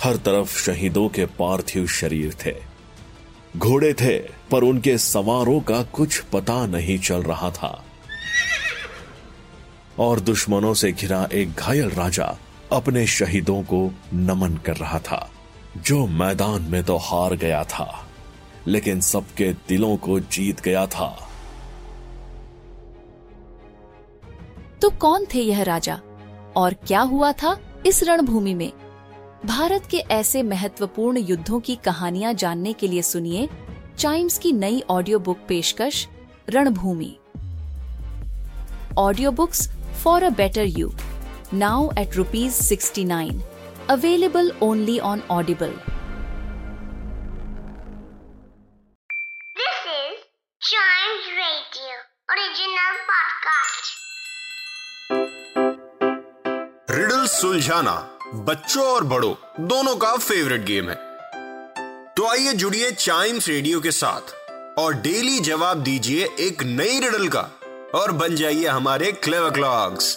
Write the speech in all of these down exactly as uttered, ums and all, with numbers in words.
हर तरफ शहीदों के पार्थिव शरीर थे। घोड़े थे, पर उनके सवारों का कुछ पता नहीं चल रहा था। और दुश्मनों से घिरा एक घायल राजा अपने शहीदों को नमन कर रहा था, जो मैदान में तो हार गया था, लेकिन सबके दिलों को जीत गया था। तो कौन थे यह राजा और क्या हुआ था इस रणभूमि में? भारत के ऐसे महत्वपूर्ण युद्धों की कहानियां जानने के लिए सुनिए चाइम्स की नई ऑडियो बुक पेशकश Ranbhoomi. Audio books for a better you, now eight rupees sixty nine, available only on Audible. This is Chimes Radio original podcast. Riddle सुलझाना बच्चों और बड़ों दोनों का फेवरेट गेम है। तो आइए जुड़िए चाइम्स रेडियो के साथ और डेली जवाब दीजिए एक नई रिडल का और बन जाइए हमारे क्लेवर क्लॉक्स।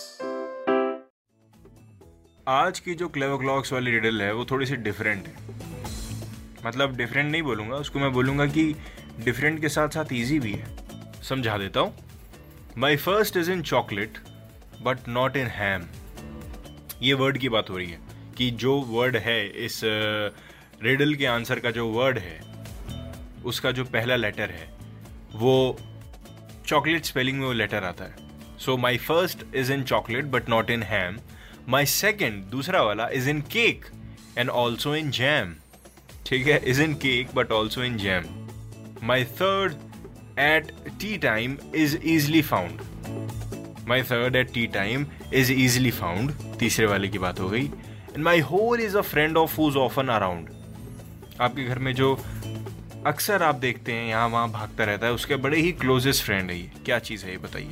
आज की जो क्लेवर क्लॉक्स वाली रिडल है वो थोड़ी सी डिफरेंट है। मतलब डिफरेंट नहीं बोलूंगा उसको, मैं बोलूंगा कि डिफरेंट के साथ साथ इजी भी है। समझा देता हूं। My first is in chocolate but not in ham. ये वर्ड की बात हो रही है कि जो वर्ड है इस रिडल के आंसर का जो वर्ड है उसका जो पहला लेटर है वो चॉकलेट स्पेलिंग में वो लेटर आता है। So my first is in chocolate but not in ham. My second दूसरा वाला is in cake and also in jam. ठीक है, is in cake but also in jam. My third at tea time is easily found. My third at tea time is easily found. तीसरे वाले की बात हो गई। And my whole is a friend of who's often around. आपके घर में जो अक्सर आप देखते हैं यहाँ वहाँ भागता रहता है, उसके बड़े ही क्लोजेस्ट फ्रेंड है ये। क्या चीज़ है ये बताइए?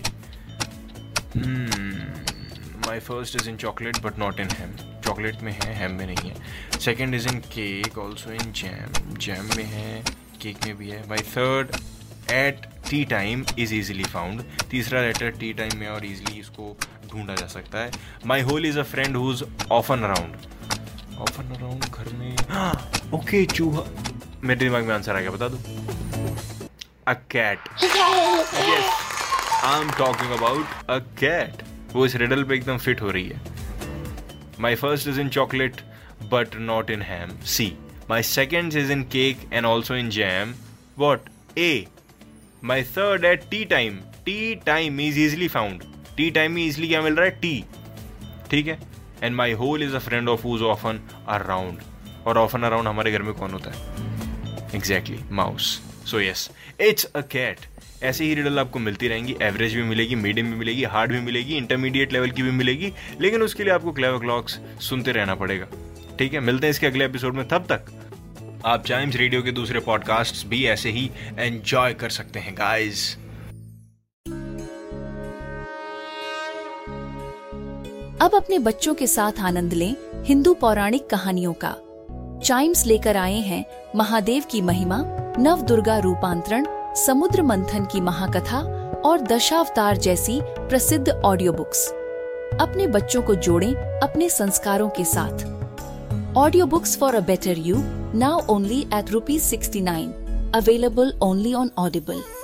My first is in chocolate but not in ham. Chocolate में है, हैम में नहीं है। Second is in cake also in jam. Jam में है, केक में भी है। My third at tea time is easily found. तीसरा लेटर टी टाइम में और ईजिली इसको ढूंढा जा सकता है। My whole is a friend who's often around. Often around घर में, ओके चूहा। मेरे दिमाग में आंसर आ गया, बता दो। A cat. Yes, I am talking about a cat. वो इस रिडल पे एकदम फिट हो रही है। My first is in chocolate but not in ham. C. My second is in cake and also in jam. What? A. My third at tea time. Tea time is easily found. Tea time में easily क्या मिल रहा है? T. ठीक है। And my whole is a friend of who's often around. और often around हमारे घर में कौन होता है? Exactly, mouse. So yes, it's a cat. ऐसे ही रिडल आपको मिलती रहेंगी। एवरेज भी मिलेगी, मीडियम भी मिलेगी, हार्ड भी मिलेगी, इंटरमीडिएट लेवल की भी मिलेगी। लेकिन उसके लिए आपको क्लेवर क्लॉक्स सुनते रहना पड़ेगा। ठीक है, मिलते हैं इसके अगले एपिसोड में। तब तक आप चाइम्स रेडियो के दूसरे पॉडकास्ट्स भी ऐसे ही एंजॉय कर सकते हैं गाइज। अब अपने बच्चों के साथ आनंद लें हिंदू पौराणिक कहानियों का। चाइम्स लेकर आए हैं महादेव की महिमा, नव दुर्गा रूपांतरण, समुद्र मंथन की महाकथा और दशावतार जैसी प्रसिद्ध ऑडियो बुक्स। अपने बच्चों को जोड़ें अपने संस्कारों के साथ। Audio books for a better you, now only eight rupees sixty nine, available only on Audible.